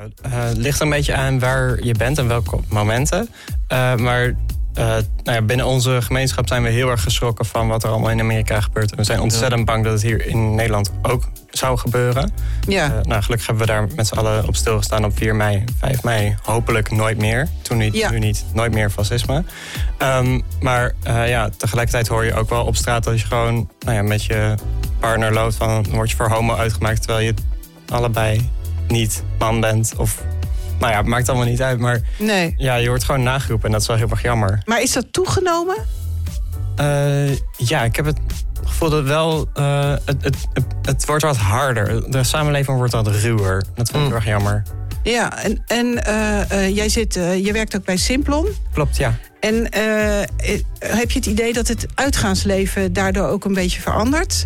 Het ligt er een beetje aan waar je bent en welke momenten. Maar binnen onze gemeenschap zijn we heel erg geschrokken van wat er allemaal in Amerika gebeurt. En we zijn ontzettend bang dat het hier in Nederland ook zou gebeuren. Ja. Gelukkig hebben we daar met z'n allen op stilgestaan op 4 mei, 5 mei. Hopelijk nooit meer. Toen niet, nu niet. Nooit meer fascisme. Maar tegelijkertijd hoor je ook wel op straat dat je gewoon met je partner loopt. Dan word je voor homo uitgemaakt terwijl je allebei niet man bent. Of het maakt allemaal niet uit. Maar nee. Je wordt gewoon nageroepen en dat is wel heel erg jammer. Maar is dat toegenomen? Ik heb het gevoel dat wel... het wordt wat harder. De samenleving wordt wat ruwer. Dat vind ik heel erg jammer. Ja, en je werkt ook bij Simplon. Klopt, ja. En heb je het idee dat het uitgaansleven daardoor ook een beetje verandert?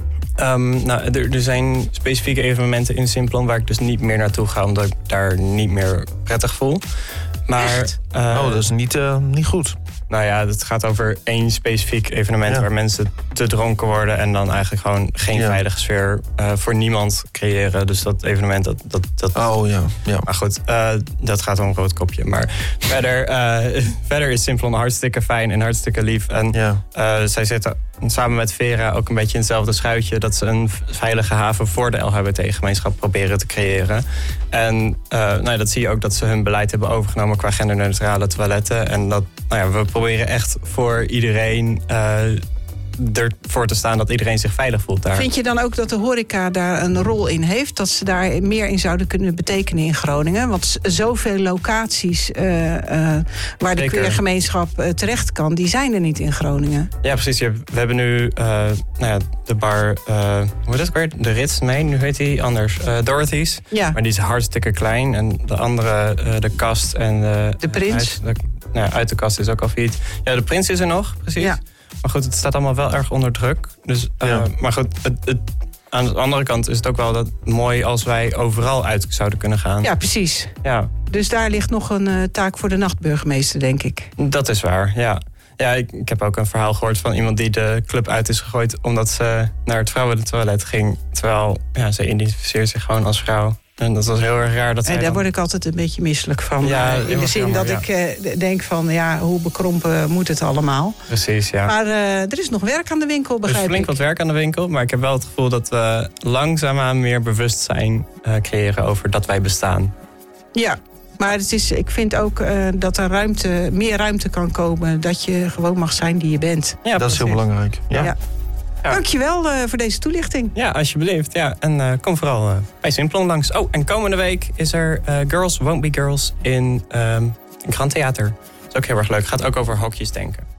Er zijn specifieke evenementen in Simplon waar ik dus niet meer naartoe ga, omdat ik daar niet meer prettig voel. Maar, echt? Dat is niet goed. Het gaat over 1 specifiek evenement waar mensen te dronken worden en dan eigenlijk gewoon geen veilige sfeer voor niemand creëren. Dus dat evenement, dat. Oh ja. Maar goed, dat gaat om een rood kopje. Maar verder is Simplon hartstikke fijn en hartstikke lief. En zij zitten samen met Vera ook een beetje in hetzelfde schuitje, dat ze een veilige haven voor de LHBT-gemeenschap proberen te creëren. En dat zie je ook dat ze hun beleid hebben overgenomen qua genderneutrale toiletten. En dat we proberen echt voor iedereen ervoor te staan dat iedereen zich veilig voelt daar. Vind je dan ook dat de horeca daar een rol in heeft? Dat ze daar meer in zouden kunnen betekenen in Groningen? Want zoveel locaties waar de queer gemeenschap terecht kan, die zijn er niet in Groningen. Ja, precies. We hebben nu de bar, hoe heet dat weer? De Ritz? Nee, nu heet die anders. Dorothy's. Ja. Maar die is hartstikke klein. En de andere, de Kast en de Prins. Uit de Kast is ook al failliet. Ja, de Prins is er nog, precies. Ja. Maar goed, het staat allemaal wel erg onder druk. Dus, maar goed, aan de andere kant is het ook wel mooi als wij overal uit zouden kunnen gaan. Ja, precies. Ja. Dus daar ligt nog een taak voor de nachtburgemeester, denk ik. Dat is waar, ja. Ja, ik heb ook een verhaal gehoord van iemand die de club uit is gegooid omdat ze naar het vrouwentoilet ging. Terwijl ze identificeert zich gewoon als vrouw. En dat was heel erg raar. Daar word ik altijd een beetje misselijk van. Ja, in de zin dat ik denk van, hoe bekrompen moet het allemaal. Precies, ja. Maar er is nog werk aan de winkel, begrijp ik. Er is flink wat werk aan de winkel, maar ik heb wel het gevoel dat we langzaamaan meer bewustzijn creëren over dat wij bestaan. Ja. Maar ik vind ook dat er meer ruimte kan komen, dat je gewoon mag zijn die je bent. Ja, dat is heel belangrijk. Ja. Dankjewel voor deze toelichting. Ja, alsjeblieft. Ja. En kom vooral bij Simplon langs. Oh, en komende week is er Girls Won't Be Girls in Grand Theater. Dat is ook heel erg leuk. Gaat ook over hokjes denken.